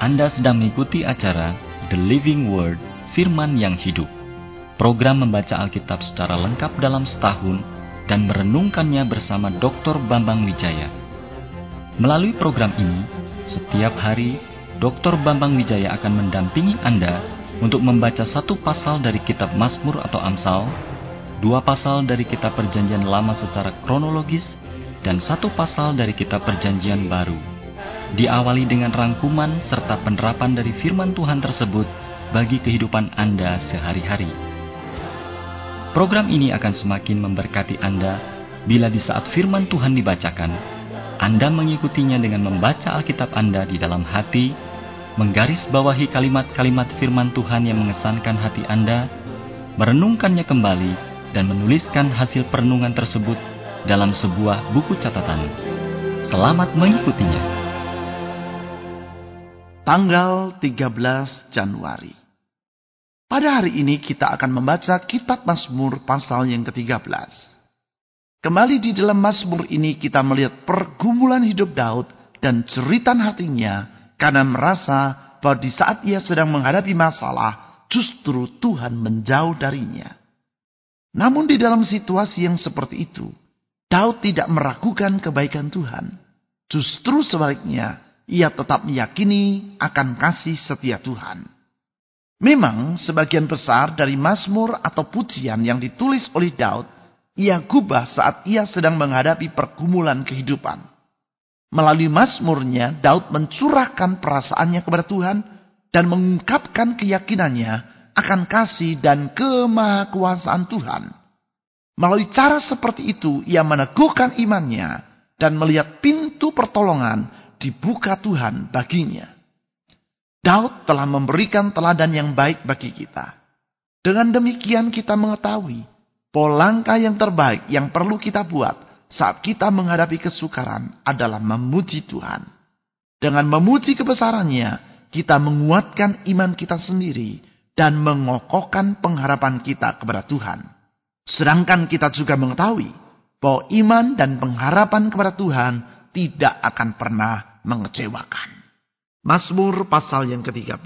Anda sedang mengikuti acara The Living Word, Firman yang Hidup. Program membaca Alkitab secara lengkap dalam setahun dan merenungkannya bersama Dr. Bambang Wijaya. Melalui program ini, setiap hari Dr. Bambang Wijaya akan mendampingi Anda untuk membaca satu pasal dari kitab Mazmur atau Amsal, dua pasal dari kitab Perjanjian Lama secara kronologis, dan satu pasal dari kitab Perjanjian Baru. Diawali dengan rangkuman serta penerapan dari firman Tuhan tersebut bagi kehidupan Anda sehari-hari. Program ini akan semakin memberkati Anda bila di saat firman Tuhan dibacakan, Anda mengikutinya dengan membaca Alkitab Anda di dalam hati, menggarisbawahi kalimat-kalimat firman Tuhan yang mengesankan hati Anda, merenungkannya kembali, dan menuliskan hasil perenungan tersebut dalam sebuah buku catatan. Selamat mengikutinya. Tanggal 13 Januari. Pada hari ini kita akan membaca kitab Mazmur pasal yang ke-13. Kembali di dalam Mazmur ini kita melihat pergumulan hidup Daud dan jeritan hatinya karena merasa bahwa di saat ia sedang menghadapi masalah, justru Tuhan menjauh darinya. Namun di dalam situasi yang seperti itu, Daud tidak meragukan kebaikan Tuhan. Justru sebaliknya, ia tetap meyakini akan kasih setia Tuhan. Memang sebagian besar dari mazmur atau pujian yang ditulis oleh Daud, ia gubah saat ia sedang menghadapi pergumulan kehidupan. Melalui mazmurnya, Daud mencurahkan perasaannya kepada Tuhan dan mengungkapkan keyakinannya akan kasih dan kemahakuasaan Tuhan. Melalui cara seperti itu, ia meneguhkan imannya dan melihat pintu pertolongan dibuka Tuhan baginya. Daud telah memberikan teladan yang baik bagi kita. Dengan demikian kita mengetahui bahwa langkah yang terbaik yang perlu kita buat saat kita menghadapi kesukaran adalah memuji Tuhan. Dengan memuji kebesarannya, kita menguatkan iman kita sendiri dan mengokohkan pengharapan kita kepada Tuhan. Sedangkan kita juga mengetahui bahwa iman dan pengharapan kepada Tuhan tidak akan pernah mengecewakan. Mazmur pasal yang ke-13.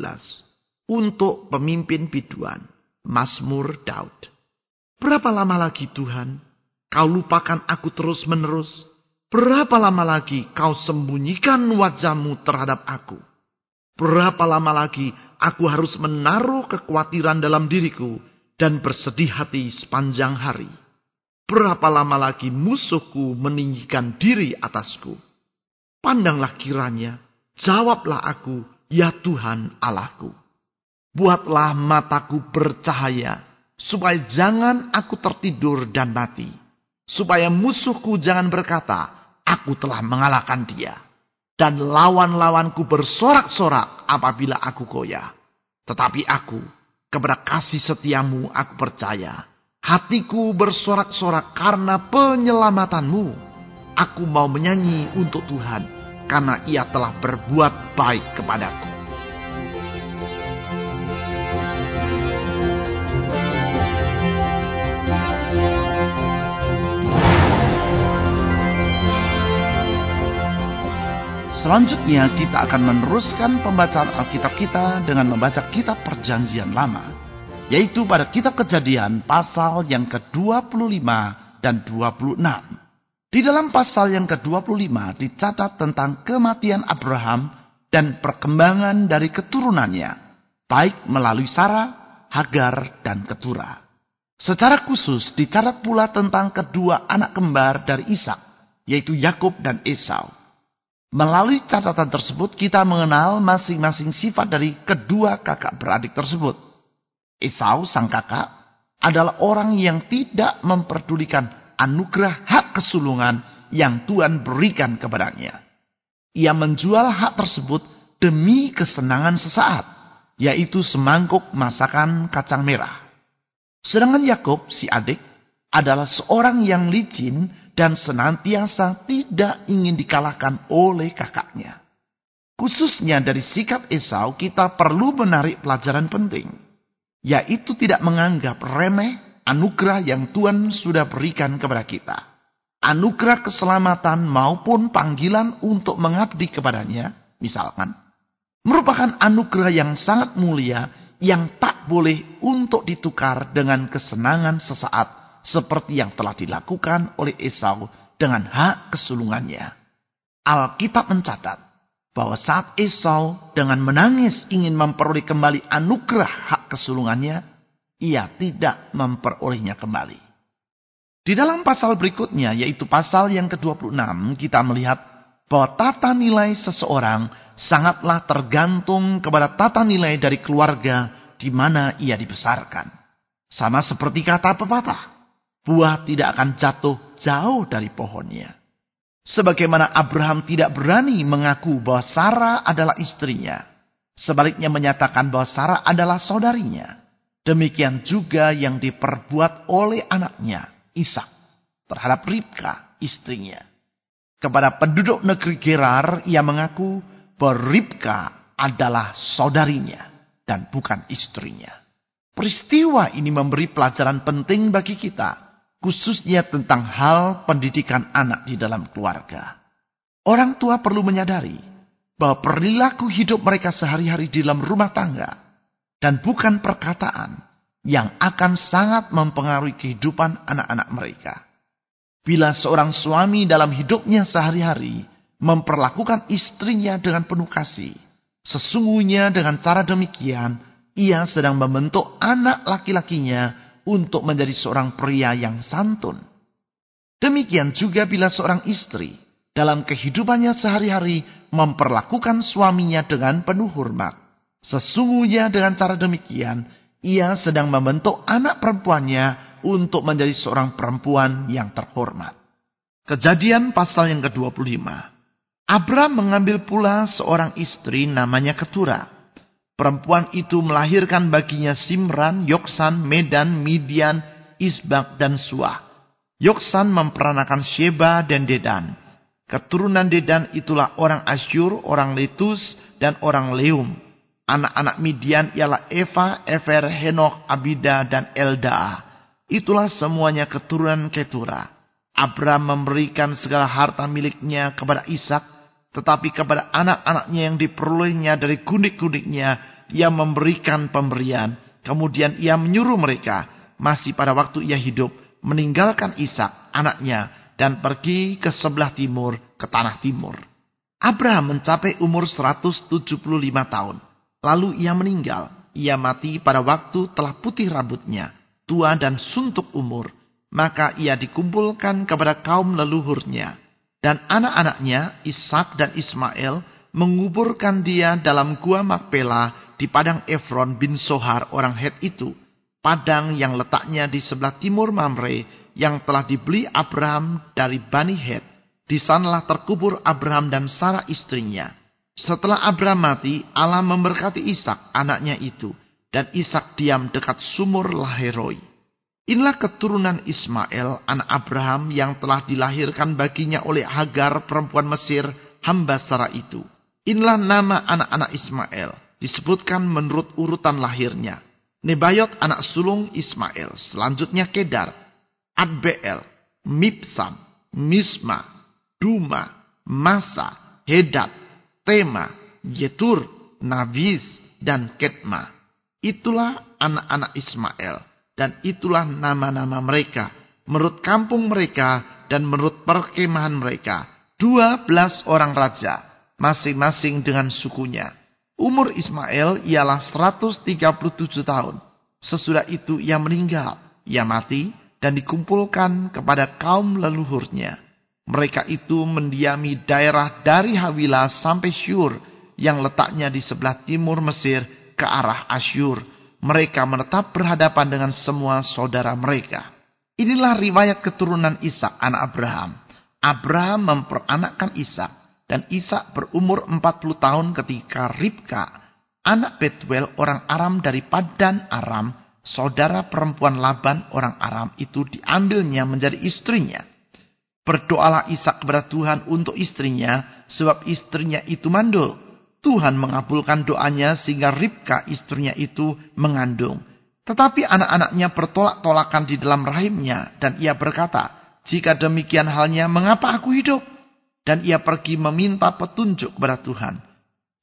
Untuk pemimpin biduan. Mazmur Daud. Berapa lama lagi Tuhan, kau lupakan aku terus-menerus? Berapa lama lagi kau sembunyikan wajah-Mu terhadap aku? Berapa lama lagi aku harus menaruh kekhawatiran dalam diriku dan bersedih hati sepanjang hari? Berapa lama lagi musuhku meninggikan diri atasku? Pandanglah kiranya, jawablah aku, ya Tuhan Allahku. Buatlah mataku bercahaya, supaya jangan aku tertidur dan mati. Supaya musuhku jangan berkata, aku telah mengalahkan dia. Dan lawan-lawanku bersorak-sorak apabila aku goyah. Tetapi aku, kepada kasih setiamu aku percaya. Hatiku bersorak-sorak karena penyelamatanmu. Aku mau menyanyi untuk Tuhan, karena ia telah berbuat baik kepadaku. Selanjutnya kita akan meneruskan pembacaan Alkitab kita dengan membaca kitab Perjanjian Lama, yaitu pada kitab Kejadian pasal yang ke-25 dan 26. Di dalam pasal yang ke-25 dicatat tentang kematian Abraham dan perkembangan dari keturunannya, baik melalui Sarah, Hagar, dan Keturah. Secara khusus dicatat pula tentang kedua anak kembar dari Ishak, yaitu Yakub dan Esau. Melalui catatan tersebut kita mengenal masing-masing sifat dari kedua kakak beradik tersebut. Esau, sang kakak, adalah orang yang tidak memperdulikan anugerah hak kesulungan yang Tuhan berikan kepadanya. Ia menjual hak tersebut demi kesenangan sesaat, yaitu semangkuk masakan kacang merah. Sedangkan Yakub, si adik, adalah seorang yang licin dan senantiasa tidak ingin dikalahkan oleh kakaknya. Khususnya dari sikap Esau kita perlu menarik pelajaran penting, yaitu tidak menganggap remeh anugerah yang Tuhan sudah berikan kepada kita. Anugerah keselamatan maupun panggilan untuk mengabdi kepadanya, misalkan. Merupakan anugerah yang sangat mulia yang tak boleh untuk ditukar dengan kesenangan sesaat seperti yang telah dilakukan oleh Esau dengan hak kesulungannya. Alkitab mencatat bahwa saat Esau dengan menangis ingin memperoleh kembali anugerah hak kesulungannya, ia tidak memperolehnya kembali. Di dalam pasal berikutnya, yaitu pasal yang ke-26, kita melihat bahwa tata nilai seseorang sangatlah tergantung kepada tata nilai dari keluarga di mana ia dibesarkan. Sama seperti kata pepatah, buah tidak akan jatuh jauh dari pohonnya. Sebagaimana Abraham tidak berani mengaku bahwa Sarah adalah istrinya, sebaliknya menyatakan bahwa Sarah adalah saudarinya. Demikian juga yang diperbuat oleh anaknya, Ishak, terhadap Ribka, istrinya. Kepada penduduk negeri Gerar, ia mengaku bahwa Ribka adalah saudarinya dan bukan istrinya. Peristiwa ini memberi pelajaran penting bagi kita, khususnya tentang hal pendidikan anak di dalam keluarga. Orang tua perlu menyadari bahwa perilaku hidup mereka sehari-hari di dalam rumah tangga dan bukan perkataan yang akan sangat mempengaruhi kehidupan anak-anak mereka. Bila seorang suami dalam hidupnya sehari-hari memperlakukan istrinya dengan penuh kasih, sesungguhnya dengan cara demikian ia sedang membentuk anak laki-lakinya untuk menjadi seorang pria yang santun. Demikian juga bila seorang istri dalam kehidupannya sehari-hari memperlakukan suaminya dengan penuh hormat, sesungguhnya dengan cara demikian ia sedang membentuk anak perempuannya untuk menjadi seorang perempuan yang terhormat. Kejadian pasal yang ke-25. Abram mengambil pula seorang istri namanya Ketura. Perempuan itu melahirkan baginya Simran, Yoksan, Medan, Midian, Isbak, dan Suah. Yoksan memperanakan Sheba dan Dedan. Keturunan Dedan itulah orang Asyur, orang Letus, dan orang Leum. Anak-anak Midian ialah Eva, Efer, Henok, Abida, dan Eldaa. Itulah semuanya keturunan Ketura. Abram memberikan segala harta miliknya kepada Ishak, tetapi kepada anak-anaknya yang diperolehnya dari gundik-gundiknya, ia memberikan pemberian. Kemudian ia menyuruh mereka, masih pada waktu ia hidup, meninggalkan Ishak, anaknya, dan pergi ke sebelah timur, ke tanah timur. Abraham mencapai umur 175 tahun. Lalu ia meninggal. Ia mati pada waktu telah putih rambutnya, tua dan suntuk umur. Maka ia dikumpulkan kepada kaum leluhurnya. Dan anak-anaknya, Ishak dan Ismail, menguburkan dia dalam gua Makpela di padang Efron bin Sohar orang Het itu. Padang yang letaknya di sebelah timur Mamre yang telah dibeli Abraham dari Bani Het. Di sanalah terkubur Abraham dan Sarah istrinya. Setelah Abraham mati, Allah memberkati Ishak anaknya itu. Dan Ishak diam dekat sumur Laheroi. Inilah keturunan Ismail, anak Abraham yang telah dilahirkan baginya oleh Hagar, perempuan Mesir, hamba Sarah itu. Inilah nama anak-anak Ismail, disebutkan menurut urutan lahirnya. Nebayot anak sulung Ismail, selanjutnya Kedar, Adbeel, Mibsam, Misma, Duma, Masa, Hedad, Tema, Yetur, Navis, dan Ketma. Itulah anak-anak Ismail. Dan itulah nama-nama mereka, menurut kampung mereka dan menurut perkemahan mereka. 12 orang raja, masing-masing dengan sukunya. Umur Ismail ialah 137 tahun. Sesudah itu ia meninggal, ia mati dan dikumpulkan kepada kaum leluhurnya. Mereka itu mendiami daerah dari Hawila sampai Syur, yang letaknya di sebelah timur Mesir ke arah Asyur. Mereka menetap berhadapan dengan semua saudara mereka. Inilah riwayat keturunan Ishak anak Abraham. Abraham memperanakkan Ishak, dan Ishak berumur 40 tahun ketika Ribka, anak Betuel orang Aram dari Padan Aram, saudara perempuan Laban orang Aram itu diambilnya menjadi istrinya. Berdoalah Ishak kepada Tuhan untuk istrinya, sebab istrinya itu mandul. Tuhan mengabulkan doanya sehingga Ribka istrinya itu mengandung. Tetapi anak-anaknya bertolak-tolakan di dalam rahimnya. Dan ia berkata, jika demikian halnya mengapa aku hidup? Dan ia pergi meminta petunjuk kepada Tuhan.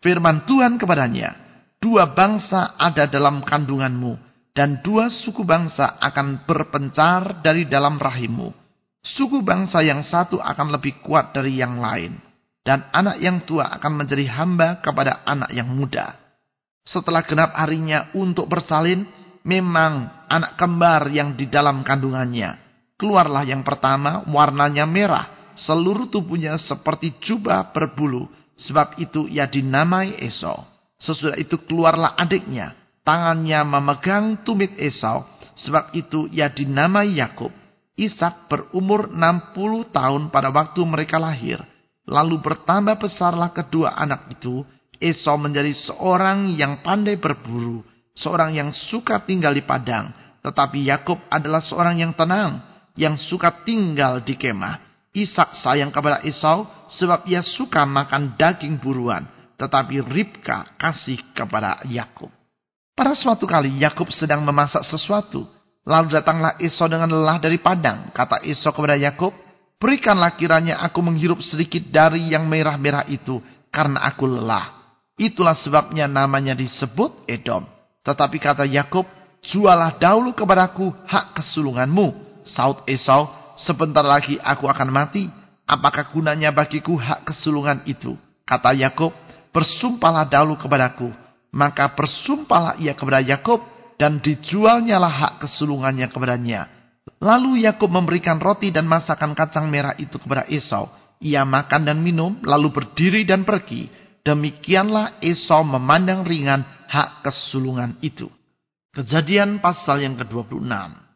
Firman Tuhan kepadanya, 2 bangsa ada dalam kandunganmu, dan 2 suku bangsa akan berpencar dari dalam rahimmu. Suku bangsa yang satu akan lebih kuat dari yang lain, dan anak yang tua akan menjadi hamba kepada anak yang muda. Setelah genap harinya untuk bersalin, memang anak kembar yang di dalam kandungannya. Keluarlah yang pertama, warnanya merah, seluruh tubuhnya seperti jubah berbulu, sebab itu ia dinamai Esau. Sesudah itu keluarlah adiknya, tangannya memegang tumit Esau, sebab itu ia dinamai Yakub. Ishak berumur 60 tahun pada waktu mereka lahir. Lalu bertambah besarlah kedua anak itu. Esau menjadi seorang yang pandai berburu, seorang yang suka tinggal di padang. Tetapi Yakub adalah seorang yang tenang, yang suka tinggal di kemah. Ishak sayang kepada Esau sebab ia suka makan daging buruan. Tetapi Ribka kasih kepada Yakub. Pada suatu kali Yakub sedang memasak sesuatu. Lalu datanglah Esau dengan lelah dari padang. Kata Esau kepada Yakub, berikanlah kiranya aku menghirup sedikit dari yang merah-merah itu, karena aku lelah. Itulah sebabnya namanya disebut Edom. Tetapi kata Yakub, jualah dahulu kepadaku hak kesulunganmu. Saud Esau, sebentar lagi aku akan mati. Apakah gunanya bagiku hak kesulungan itu? Kata Yakub, bersumpahlah dahulu kepadaku. Maka bersumpahlah ia kepada Yakub, dan dijualnyalah hak kesulungannya kepadanya. Lalu Yakub memberikan roti dan masakan kacang merah itu kepada Esau. Ia makan dan minum, lalu berdiri dan pergi. Demikianlah Esau memandang ringan hak kesulungan itu. Kejadian pasal yang ke-26.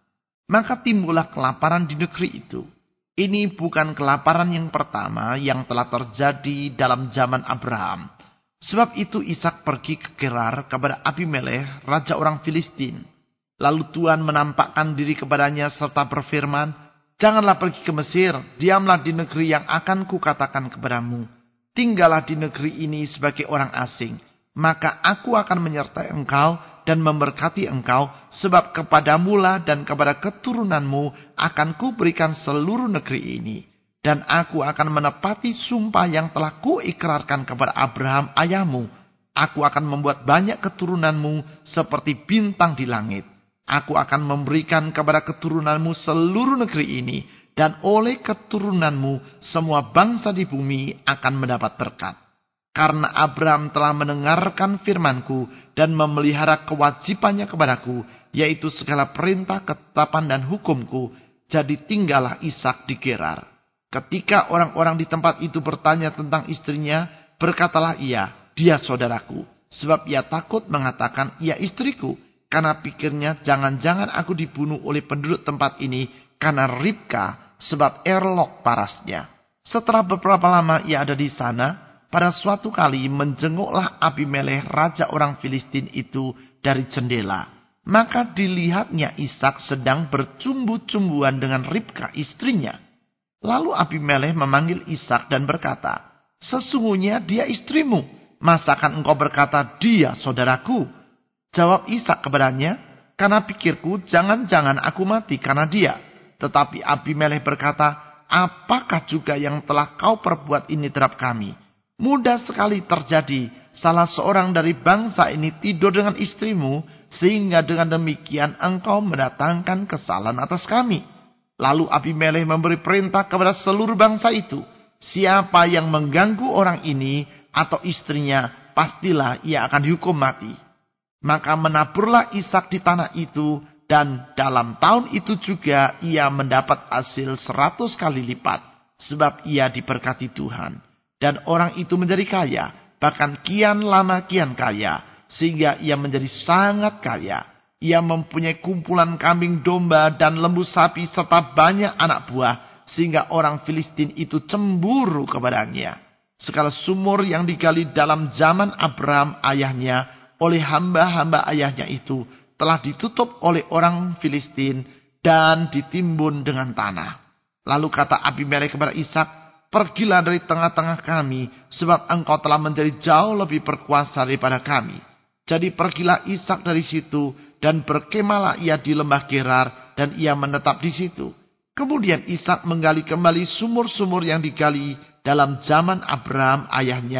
Maka timbullah kelaparan di negeri itu. Ini bukan kelaparan yang pertama yang telah terjadi dalam zaman Abraham. Sebab itu Ishak pergi ke Gerar kepada Abimelekh, raja orang Filistin. Lalu Tuhan menampakkan diri kepadanya serta berfirman, janganlah pergi ke Mesir, diamlah di negeri yang akan kukatakan kepadamu. Tinggallah di negeri ini sebagai orang asing. Maka aku akan menyertai engkau dan memberkati engkau, sebab kepadamulah dan kepada keturunanmu akan kuberikan seluruh negeri ini. Dan aku akan menepati sumpah yang telah kuikrarkan kepada Abraham ayahmu. Aku akan membuat banyak keturunanmu seperti bintang di langit. Aku akan memberikan kepada keturunanmu seluruh negeri ini. Dan oleh keturunanmu semua bangsa di bumi akan mendapat berkat. Karena Abraham telah mendengarkan firmanku dan memelihara kewajibannya kepadaku, yaitu segala perintah, ketetapan dan hukumku. Jadi tinggallah Ishak di Gerar. Ketika orang-orang di tempat itu bertanya tentang istrinya, berkatalah ia, dia saudaraku. Sebab ia takut mengatakan, ia istriku. Karena pikirnya, jangan-jangan aku dibunuh oleh penduduk tempat ini, karena Ribka, sebab Erlok parasnya. Setelah beberapa lama ia ada di sana, pada suatu kali menjenguklah Abimelekh, raja orang Filistin itu dari jendela. Maka dilihatnya Ishak sedang bercumbu-cumbuan dengan Ribka istrinya. Lalu Abimelekh memanggil Ishak dan berkata, sesungguhnya dia istrimu. Masakan engkau berkata, dia saudaraku? Jawab Ishak kepadanya, karena pikirku jangan-jangan aku mati karena dia. Tetapi Abimelekh berkata, apakah juga yang telah kau perbuat ini terhadap kami? Mudah sekali terjadi, salah seorang dari bangsa ini tidur dengan istrimu, sehingga dengan demikian engkau mendatangkan kesalahan atas kami. Lalu Abimelekh memberi perintah kepada seluruh bangsa itu. Siapa yang mengganggu orang ini atau istrinya, pastilah ia akan dihukum mati. Maka menaburlah Ishak di tanah itu, dan dalam tahun itu juga ia mendapat hasil 100 kali lipat. Sebab ia diberkati Tuhan. Dan orang itu menjadi kaya, bahkan kian lama kian kaya, sehingga ia menjadi sangat kaya. Ia mempunyai kumpulan kambing domba dan lembu sapi serta banyak anak buah, sehingga orang Filistin itu cemburu kepadanya. Segala sumur yang digali dalam zaman Abraham ayahnya oleh hamba-hamba ayahnya itu telah ditutup oleh orang Filistin dan ditimbun dengan tanah. Lalu kata Abimelekh kepada Ishak, pergilah dari tengah-tengah kami, sebab engkau telah menjadi jauh lebih berkuasa daripada kami. Jadi pergilah Ishak dari situ, dan berkemalah ia di lembah Gerar, dan ia menetap di situ. Kemudian Ishak menggali kembali sumur-sumur yang digali dalam zaman Abraham ayahnya,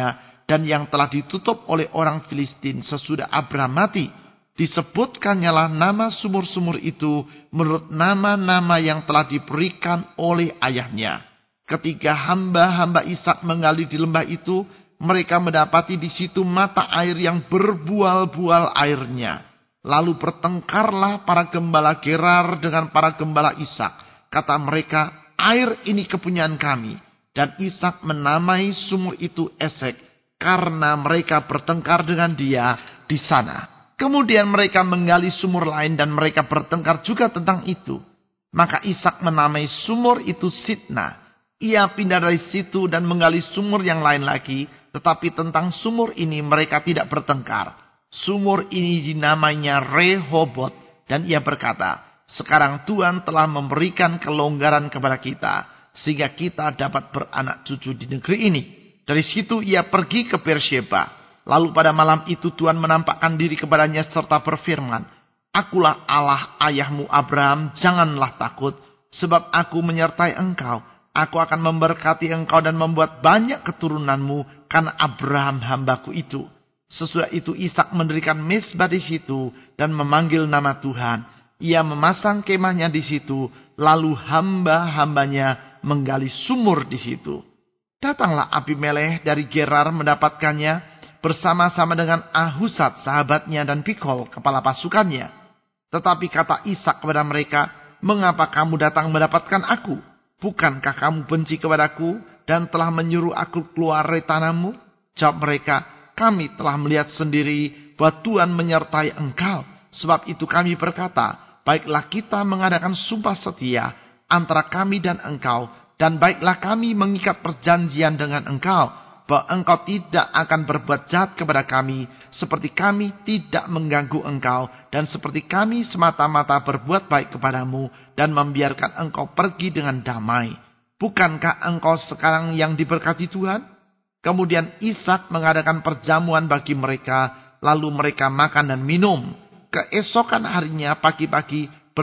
dan yang telah ditutup oleh orang Filistin sesudah Abraham mati. Disebutkannya nama sumur-sumur itu menurut nama-nama yang telah diberikan oleh ayahnya. Ketika hamba-hamba Ishak menggali di lembah itu, mereka mendapati di situ mata air yang berbual-bual airnya. Lalu bertengkarlah para gembala Gerar dengan para gembala Ishak. Kata mereka, air ini kepunyaan kami. Dan Ishak menamai sumur itu Esek, karena mereka bertengkar dengan dia di sana. Kemudian mereka menggali sumur lain dan mereka bertengkar juga tentang itu. Maka Ishak menamai sumur itu Sitna. Ia pindah dari situ dan menggali sumur yang lain lagi. Tetapi tentang sumur ini mereka tidak bertengkar. Sumur ini dinamainya Rehobot. Dan ia berkata, sekarang Tuhan telah memberikan kelonggaran kepada kita, sehingga kita dapat beranak cucu di negeri ini. Dari situ ia pergi ke Beersheba. Lalu pada malam itu Tuhan menampakkan diri kepadanya serta berfirman, Akulah Allah ayahmu Abraham, janganlah takut, sebab aku menyertai engkau. Aku akan memberkati engkau dan membuat banyak keturunanmu karena Abraham hambaku itu. Sesudah itu Ishak mendirikan mezbah di situ dan memanggil nama Tuhan. Ia memasang kemahnya di situ, lalu hamba-hambanya menggali sumur di situ. Datanglah Abimelekh dari Gerar mendapatkannya bersama-sama dengan Ahuzat sahabatnya dan Pikol kepala pasukannya. Tetapi kata Ishak kepada mereka, mengapa kamu datang mendapatkan aku? Bukankah kamu benci kepadaku dan telah menyuruh aku keluar dari tanahmu? Jawab mereka, kami telah melihat sendiri bahwa Tuhan menyertai engkau. Sebab itu kami berkata, baiklah kita mengadakan sumpah setia antara kami dan engkau. Dan baiklah kami mengikat perjanjian dengan engkau, bahwa engkau tidak akan berbuat jahat kepada kami, seperti kami tidak mengganggu engkau, dan seperti kami semata-mata berbuat baik kepadamu, dan membiarkan engkau pergi dengan damai. Bukankah engkau sekarang yang diberkati Tuhan? Kemudian Ishak mengadakan perjamuan bagi mereka, lalu mereka makan dan minum. Keesokan harinya pagi-pagi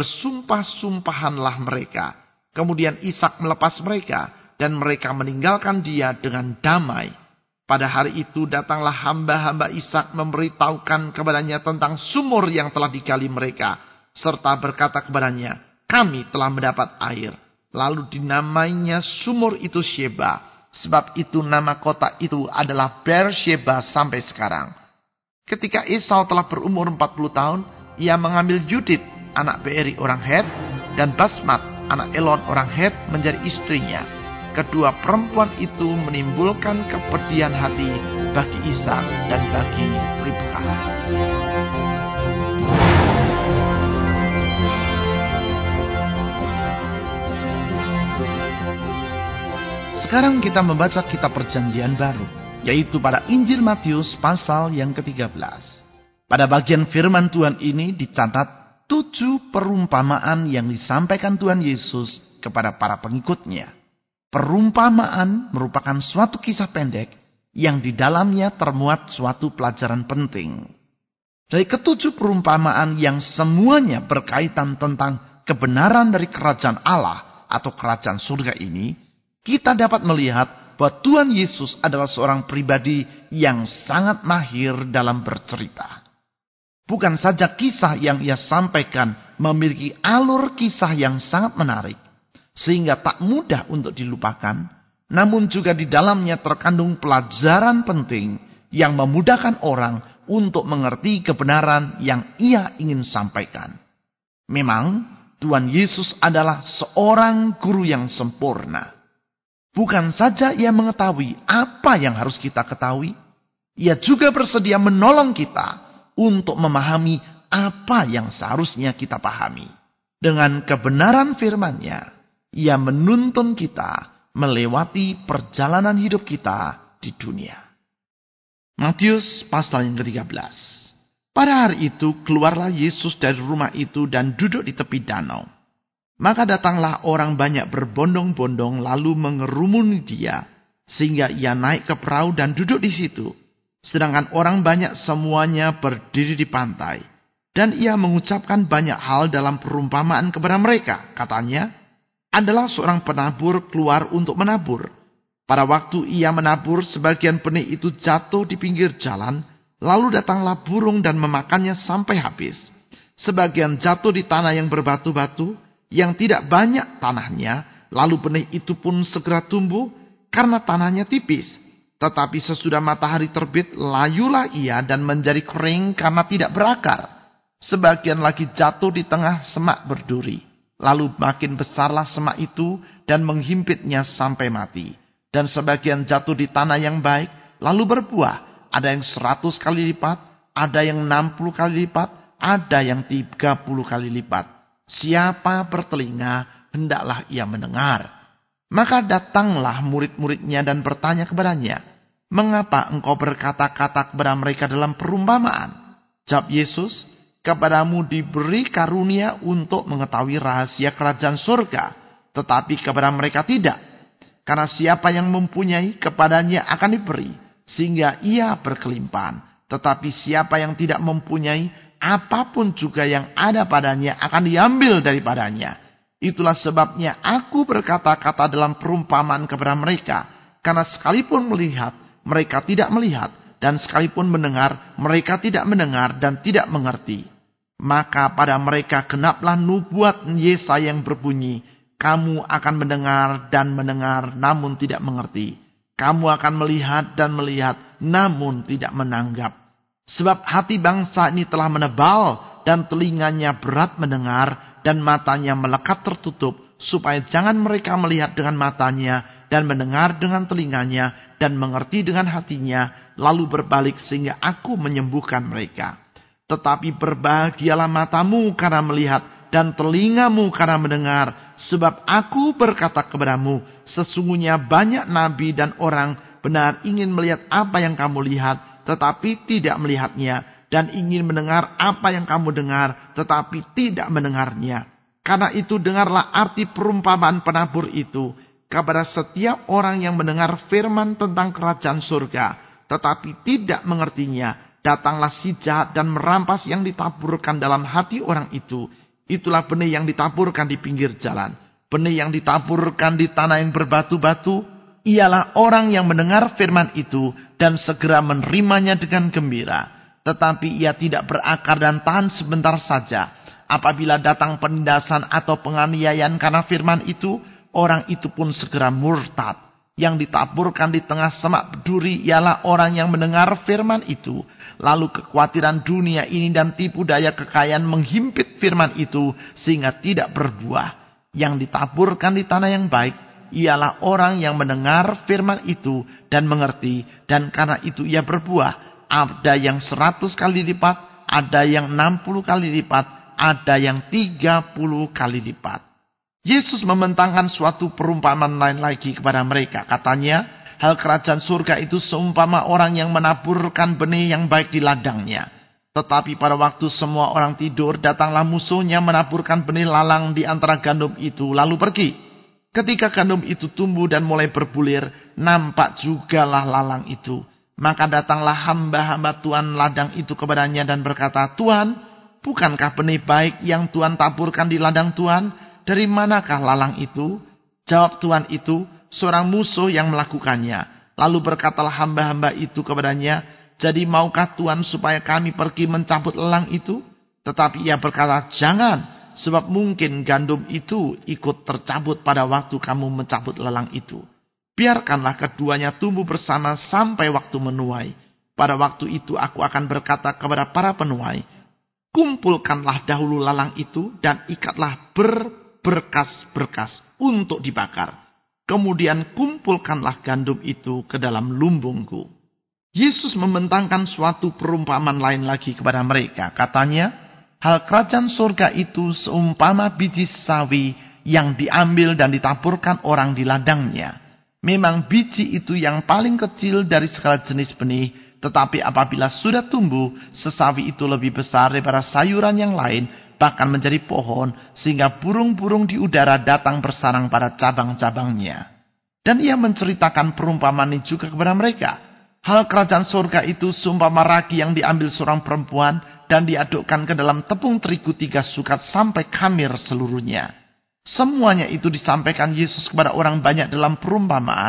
bersumpah-sumpahanlah mereka. Kemudian Ishak melepas mereka, dan mereka meninggalkan dia dengan damai. Pada hari itu datanglah hamba-hamba Ishak memberitahukan kepadanya tentang sumur yang telah digali mereka, serta berkata kepadanya, kami telah mendapat air. Lalu dinamainya sumur itu Sheba, sebab itu nama kota itu adalah Beersheba sampai sekarang. Ketika Esau telah berumur 40 tahun, ia mengambil Yudit, anak Beeri orang Het, dan Basmat, anak Elon orang Het menjadi istrinya. Kedua perempuan itu menimbulkan kepedihan hati bagi Ishak dan bagi Ribka. Sekarang kita membaca kitab Perjanjian Baru, yaitu pada Injil Matius pasal yang ke-13. Pada bagian firman Tuhan ini dicatat 7 perumpamaan yang disampaikan Tuhan Yesus kepada para pengikutnya. Perumpamaan merupakan suatu kisah pendek yang di dalamnya termuat suatu pelajaran penting. Dari ke-7 perumpamaan yang semuanya berkaitan tentang kebenaran dari kerajaan Allah atau kerajaan surga ini, kita dapat melihat bahwa Tuhan Yesus adalah seorang pribadi yang sangat mahir dalam bercerita. Bukan saja kisah yang ia sampaikan memiliki alur kisah yang sangat menarik, sehingga tak mudah untuk dilupakan, namun juga di dalamnya terkandung pelajaran penting yang memudahkan orang untuk mengerti kebenaran yang ia ingin sampaikan. Memang, Tuhan Yesus adalah seorang guru yang sempurna. Bukan saja ia mengetahui apa yang harus kita ketahui, ia juga bersedia menolong kita untuk memahami apa yang seharusnya kita pahami. Dengan kebenaran firman-Nya, ia menuntun kita melewati perjalanan hidup kita di dunia. Matius pasal yang ke-13. Pada hari itu keluarlah Yesus dari rumah itu dan duduk di tepi danau. Maka datanglah orang banyak berbondong-bondong lalu mengerumuni dia, sehingga ia naik ke perahu dan duduk di situ. Sedangkan orang banyak semuanya berdiri di pantai. Dan ia mengucapkan banyak hal dalam perumpamaan kepada mereka. Katanya, adalah seorang penabur keluar untuk menabur. Pada waktu ia menabur, sebagian benih itu jatuh di pinggir jalan, lalu datanglah burung dan memakannya sampai habis. Sebagian jatuh di tanah yang berbatu-batu, yang tidak banyak tanahnya, lalu benih itu pun segera tumbuh karena tanahnya tipis. Tetapi sesudah matahari terbit, layulah ia dan menjadi kering karena tidak berakar. Sebagian lagi jatuh di tengah semak berduri. Lalu makin besarlah semak itu dan menghimpitnya sampai mati. Dan sebagian jatuh di tanah yang baik, lalu berbuah. Ada yang 100 kali lipat, ada yang 60 kali lipat, ada yang 30 kali lipat. Siapa bertelinga, hendaklah ia mendengar. Maka datanglah murid-muridnya dan bertanya kepadanya, "Mengapa engkau berkata-kata kepada mereka dalam perumpamaan?" Jawab Yesus, "Kepadamu diberi karunia untuk mengetahui rahasia kerajaan surga, tetapi kepada mereka tidak. Karena siapa yang mempunyai, kepadanya akan diberi, sehingga ia berkelimpahan. Tetapi siapa yang tidak mempunyai, apapun juga yang ada padanya akan diambil daripadanya. Itulah sebabnya aku berkata-kata dalam perumpamaan kepada mereka. Karena sekalipun melihat, mereka tidak melihat. Dan sekalipun mendengar, mereka tidak mendengar dan tidak mengerti. Maka pada mereka genaplah nubuat Yesaya yang berbunyi, kamu akan mendengar dan mendengar, namun tidak mengerti. Kamu akan melihat dan melihat, namun tidak menanggap. Sebab hati bangsa ini telah menebal, dan telinganya berat mendengar, dan matanya melekat tertutup, supaya jangan mereka melihat dengan matanya, dan mendengar dengan telinganya, dan mengerti dengan hatinya, lalu berbalik sehingga aku menyembuhkan mereka. Tetapi berbahagialah matamu karena melihat, dan telingamu karena mendengar. Sebab aku berkata kepadamu, sesungguhnya banyak nabi dan orang benar ingin melihat apa yang kamu lihat, tetapi tidak melihatnya. Dan ingin mendengar apa yang kamu dengar, tetapi tidak mendengarnya. Karena itu dengarlah arti perumpamaan penabur itu. Kepada setiap orang yang mendengar firman tentang kerajaan surga, tetapi tidak mengertinya, datanglah si jahat dan merampas yang ditaburkan dalam hati orang itu. Itulah benih yang ditaburkan di pinggir jalan. Benih yang ditaburkan di tanah yang berbatu-batu, ialah orang yang mendengar firman itu dan segera menerimanya dengan gembira. Tetapi ia tidak berakar dan tahan sebentar saja. Apabila datang penindasan atau penganiayaan karena firman itu, orang itu pun segera murtad. Yang ditaburkan di tengah semak berduri ialah orang yang mendengar firman itu. Lalu kekhawatiran dunia ini dan tipu daya kekayaan menghimpit firman itu sehingga tidak berbuah. Yang ditaburkan di tanah yang baik ialah orang yang mendengar firman itu dan mengerti. Dan karena itu ia berbuah. Ada yang 100 kali lipat, ada yang 60 kali lipat, ada yang 30 kali lipat. Yesus membentangkan suatu perumpamaan lain lagi kepada mereka. Katanya, hal kerajaan surga itu seumpama orang yang menaburkan benih yang baik di ladangnya. Tetapi pada waktu semua orang tidur, datanglah musuhnya menaburkan benih lalang di antara gandum itu, lalu pergi. Ketika gandum itu tumbuh dan mulai berbulir, nampak jugalah lalang itu. Maka datanglah hamba-hamba Tuhan ladang itu kepadanya dan berkata, "Tuhan, bukankah benih baik yang Tuhan taburkan di ladang Tuhan? Dari manakah lalang itu?" Jawab Tuhan itu, "Seorang musuh yang melakukannya." Lalu berkatalah hamba-hamba itu kepadanya, "Jadi maukah Tuhan supaya kami pergi mencabut lalang itu?" Tetapi ia berkata, "Jangan, sebab mungkin gandum itu ikut tercabut pada waktu kamu mencabut lalang itu. Biarkanlah keduanya tumbuh bersama sampai waktu menuai. Pada waktu itu aku akan berkata kepada para penuai, kumpulkanlah dahulu lalang itu dan ikatlah berkas-berkas untuk dibakar. Kemudian kumpulkanlah gandum itu ke dalam lumbungku." Yesus membentangkan suatu perumpamaan lain lagi kepada mereka. Katanya, hal kerajaan surga itu seumpama biji sawi yang diambil dan ditaburkan orang di ladangnya. Memang biji itu yang paling kecil dari segala jenis benih, tetapi apabila sudah tumbuh, sesawi itu lebih besar daripada sayuran yang lain, bahkan menjadi pohon, sehingga burung-burung di udara datang bersarang pada cabang-cabangnya. Dan ia menceritakan perumpamaan ini juga kepada mereka. Hal kerajaan surga itu seumpama ragi yang diambil seorang perempuan dan diadukkan ke dalam tepung terigu 3 sukat sampai khamir seluruhnya. Semuanya itu disampaikan Yesus kepada orang banyak dalam perumpamaan,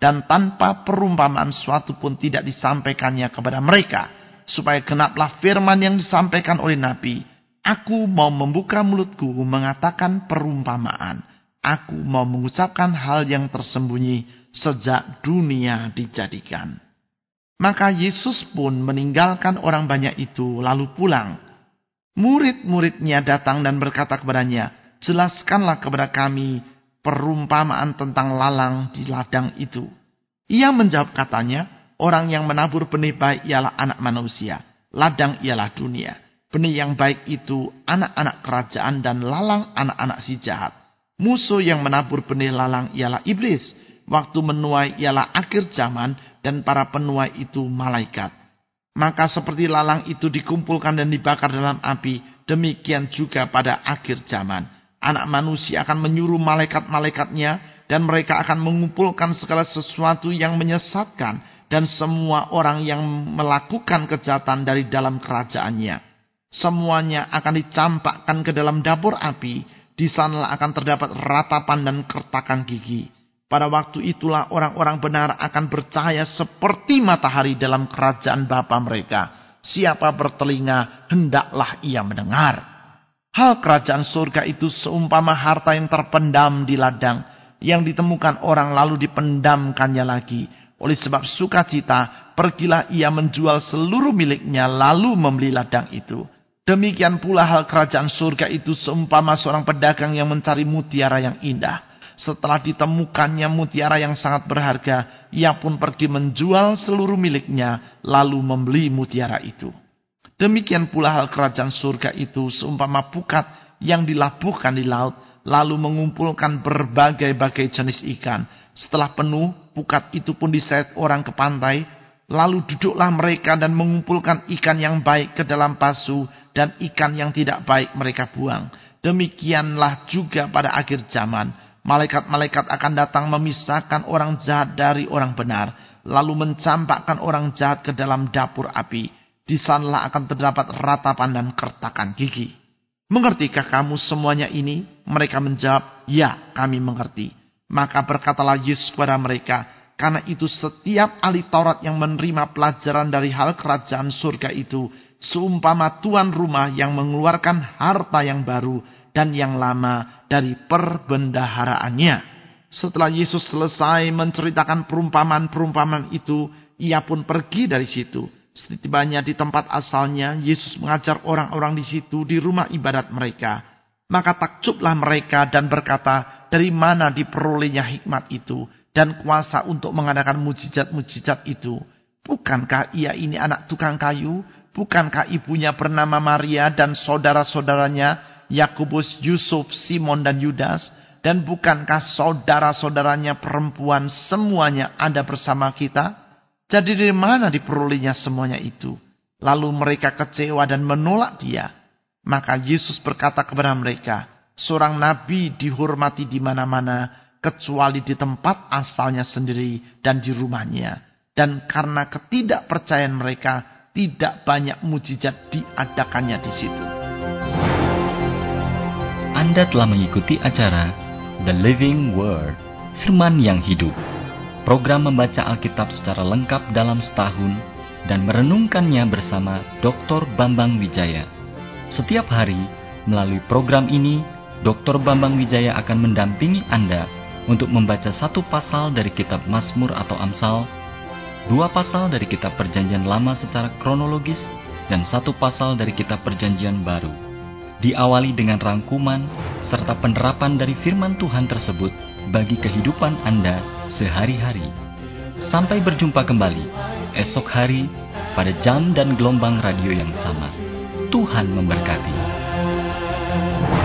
dan tanpa perumpamaan suatu pun tidak disampaikannya kepada mereka, supaya genaplah firman yang disampaikan oleh Nabi, "Aku mau membuka mulutku mengatakan perumpamaan. Aku mau mengucapkan hal yang tersembunyi sejak dunia dijadikan." Maka Yesus pun meninggalkan orang banyak itu lalu pulang. Murid-muridnya datang dan berkata kepadanya, "Jelaskanlah kepada kami perumpamaan tentang lalang di ladang itu." Ia menjawab katanya, "Orang yang menabur benih baik ialah anak manusia. Ladang ialah dunia. Benih yang baik itu anak-anak kerajaan dan lalang anak-anak si jahat. Musuh yang menabur benih lalang ialah iblis. Waktu menuai ialah akhir zaman dan para penuai itu malaikat. Maka seperti lalang itu dikumpulkan dan dibakar dalam api, demikian juga pada akhir zaman. Anak manusia akan menyuruh malaikat-malaikatnya dan mereka akan mengumpulkan segala sesuatu yang menyesatkan dan semua orang yang melakukan kejahatan dari dalam kerajaannya. Semuanya akan dicampakkan ke dalam dapur api. Di sanalah akan terdapat ratapan dan kertakan gigi. Pada waktu itulah orang-orang benar akan bercahaya seperti matahari dalam kerajaan Bapa mereka. Siapa bertelinga, hendaklah ia mendengar. Hal kerajaan surga itu seumpama harta yang terpendam di ladang, yang ditemukan orang lalu dipendamkannya lagi. Oleh sebab sukacita, pergilah ia menjual seluruh miliknya lalu membeli ladang itu. Demikian pula hal kerajaan surga itu seumpama seorang pedagang yang mencari mutiara yang indah. Setelah ditemukannya mutiara yang sangat berharga, ia pun pergi menjual seluruh miliknya, lalu membeli mutiara itu. Demikian pula hal kerajaan surga itu seumpama pukat yang dilabuhkan di laut, lalu mengumpulkan berbagai-bagai jenis ikan. Setelah penuh, pukat itu pun diseret orang ke pantai, lalu duduklah mereka dan mengumpulkan ikan yang baik ke dalam pasu, dan ikan yang tidak baik mereka buang. Demikianlah juga pada akhir zaman. Malaikat-malaikat akan datang memisahkan orang jahat dari orang benar, lalu mencampakkan orang jahat ke dalam dapur api. Di sanalah akan terdapat ratapan dan kertakan gigi. "Mengertikah kamu semuanya ini?" Mereka menjawab, "Ya, kami mengerti." Maka berkatalah Yesus kepada mereka, "Karena itu setiap ahli Taurat yang menerima pelajaran dari hal kerajaan surga itu, seumpama tuan rumah yang mengeluarkan harta yang baru dan yang lama dari perbendaharaannya." Setelah Yesus selesai menceritakan perumpamaan-perumpamaan itu, ia pun pergi dari situ. Setibanya di tempat asalnya, Yesus mengajar orang-orang di situ di rumah ibadat mereka. Maka takjublah mereka dan berkata, "Dari mana diperolehnya hikmat itu dan kuasa untuk mengadakan mujizat-mujizat itu? Bukankah ia ini anak tukang kayu? Bukankah ibunya bernama Maria dan saudara-saudaranya Yakobus, Yusuf, Simon dan Yudas? Dan bukankah saudara-saudaranya perempuan semuanya ada bersama kita? Jadi dari mana diperolehnya semuanya itu?" Lalu mereka kecewa dan menolak dia. Maka Yesus berkata kepada mereka, "Seorang nabi dihormati di mana-mana, kecuali di tempat asalnya sendiri dan di rumahnya." Dan karena ketidakpercayaan mereka, tidak banyak mujizat diadakannya di situ. Anda telah mengikuti acara The Living Word, Firman yang Hidup. Program membaca Alkitab secara lengkap dalam setahun dan merenungkannya bersama Dr. Bambang Wijaya. Setiap hari, melalui program ini, Dr. Bambang Wijaya akan mendampingi Anda untuk membaca satu pasal dari kitab Mazmur atau Amsal, 2 pasal dari kitab Perjanjian Lama secara kronologis, dan 1 pasal dari kitab Perjanjian Baru. Diawali dengan rangkuman serta penerapan dari firman Tuhan tersebut bagi kehidupan Anda sehari-hari. Sampai berjumpa kembali esok hari pada jam dan gelombang radio yang sama. Tuhan memberkati.